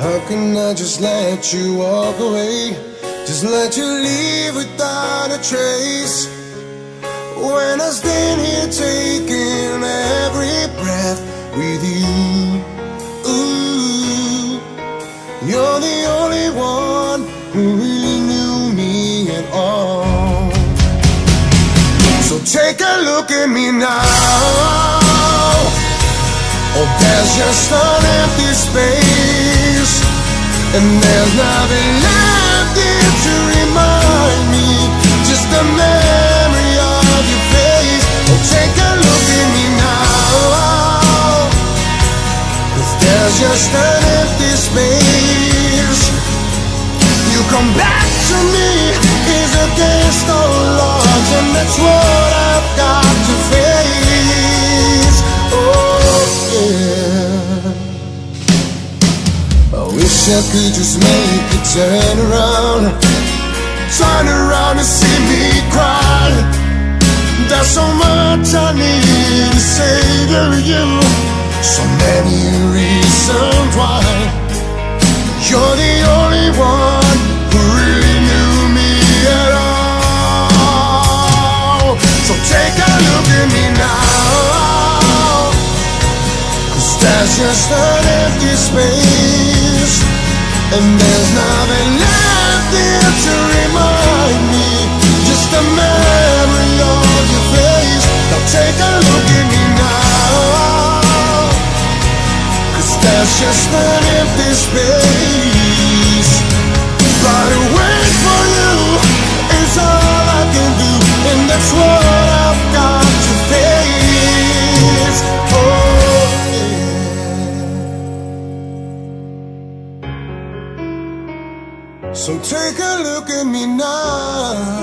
How can I just let you walk away? Just let you leave without a trace. When I stand here taking every breath with you. Ooh, you're the only one who really knew me at all. So take a look at me now. Oh, there's just an empty space, and there's nothing left here to remind me, just a memory of your face. Oh, take a look at me now, 'cause there's just an empty space. You come back to me is against all odds, and that's what I've got to face. Oh yeah, I wish I could just make you turn around to see me cry. There's so much I need to say to you, so many reasons why. You're the only one who really knew me at all. So take a look at me now, 'cause there's just an empty space, and there's nothing left here to remind me, just a memory of your face. Now take a look at me now, 'cause there's just an empty space. But to wait for you is all I can do, and that's what I've got to face. Oh yeah. So take a look at me now.